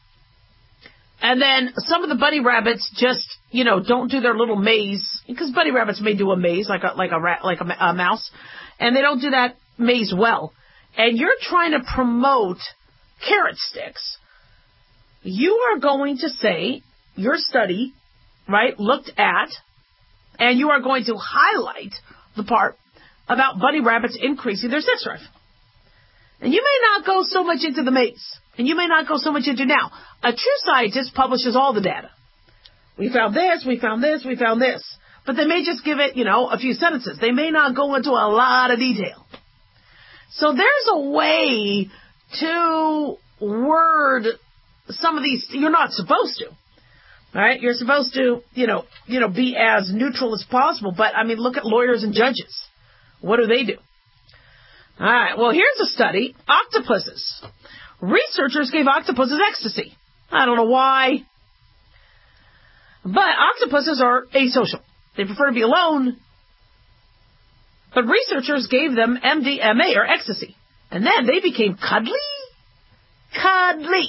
and then some of the bunny rabbits just, you know, don't do their little maze, because bunny rabbits may do a maze like a like a rat, like a, a mouse, and they don't do that maze well. And you're trying to promote carrot sticks. You are going to say your study, right, looked at, and you are going to highlight the part about bunny rabbits increasing their sex drive. And you may not go so much into the maze. And you may not go so much into now. A true scientist publishes all the data. We found this, we found this, we found this. But they may just give it, you know, a few sentences. They may not go into a lot of detail. So there's a way to word some of these. You're not supposed to. Right? You're supposed to, you know, you know, be as neutral as possible. But, I mean, look at lawyers and judges. What do they do? All right, well, here's a study. Octopuses. Researchers gave octopuses ecstasy. I don't know why. But octopuses are asocial. They prefer to be alone. But researchers gave them M D M A, or ecstasy. And then they became cuddly. Cuddly.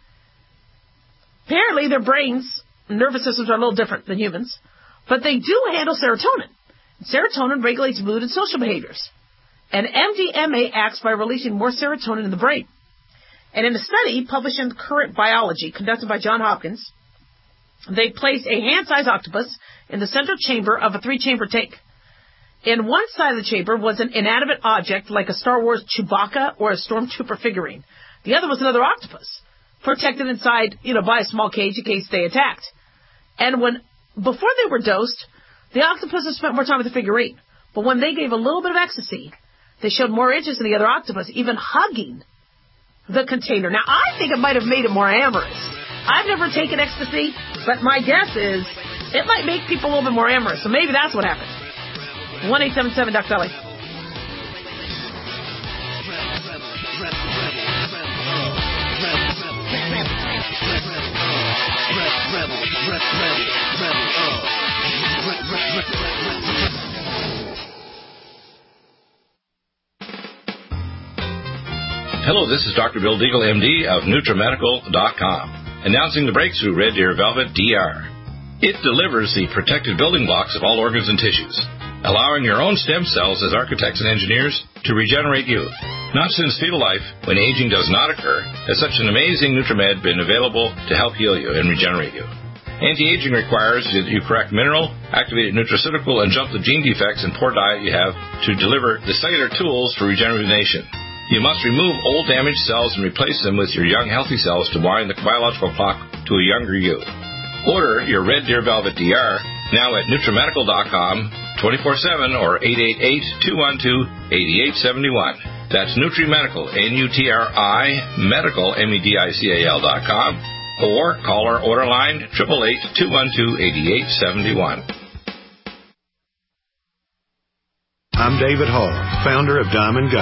Apparently their brains, nervous systems are a little different than humans. But they do handle serotonin. Serotonin regulates mood and social behaviors. And M D M A acts by releasing more serotonin in the brain. And in a study published in Current Biology, conducted by Johns Hopkins, they placed a hand-sized octopus in the central chamber of a three-chamber tank. In one side of the chamber was an inanimate object like a Star Wars Chewbacca or a Stormtrooper figurine. The other was another octopus, protected inside, you know, by a small cage in case they attacked. And when, before they were dosed, the octopuses spent more time with the figurine. But when they gave a little bit of ecstasy, they showed more interest in the other octopus, even hugging the container. Now, I think it might have made it more amorous. I've never taken ecstasy, but my guess is it might make people a little bit more amorous. So maybe that's what happened. one eight seven seven Duck Belly. Hello, this is Doctor Bill Deagle, M D of Nutramedical dot com, announcing the breakthrough Red Deer Velvet D R. It delivers the protected building blocks of all organs and tissues, allowing your own stem cells as architects and engineers to regenerate youth. Not since fetal life, when aging does not occur, has such an amazing Nutramed been available to help heal you and regenerate you. Anti-aging requires that you correct mineral, activated nutraceutical, and jump the gene defects and poor diet you have to deliver the cellular tools for regeneration. You must remove old damaged cells and replace them with your young healthy cells to wind the biological clock to a younger you. Order your Red Deer Velvet D R now at Nutramedical dot com, twenty-four seven, or eight eight eight, two one two, eight eight seven one. That's Nutrimedical, N U T R I, medical, M E D I C A L dot com, or call our order line, eight eight eight, two one two, eight eight seven one. I'm David Hall, founder of Diamond Gusset.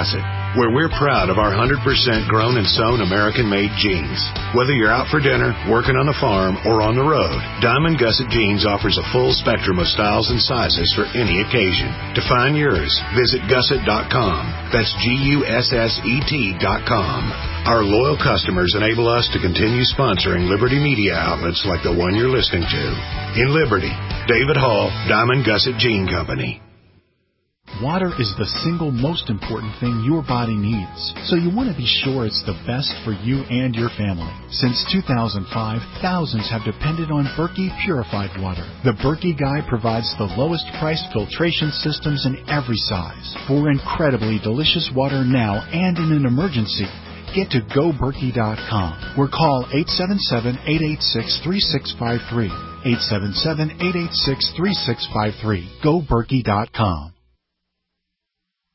where we're proud of our one hundred percent grown and sewn American-made jeans. Whether you're out for dinner, working on the farm, or on the road, Diamond Gusset Jeans offers a full spectrum of styles and sizes for any occasion. To find yours, visit gusset dot com. That's G U S S E T dot com. Our loyal customers enable us to continue sponsoring Liberty media outlets like the one you're listening to. In Liberty, David Hall, Diamond Gusset Jean Company. Water is the single most important thing your body needs, so you want to be sure it's the best for you and your family. Since two thousand five, thousands have depended on Berkey purified water. The Berkey Guy provides the lowest priced filtration systems in every size for incredibly delicious water now and in an emergency. Get to go berkey dot com or call eight seven seven, eight eight six, three six five three. eight seven seven, eight eight six, three six five three. go berkey dot com.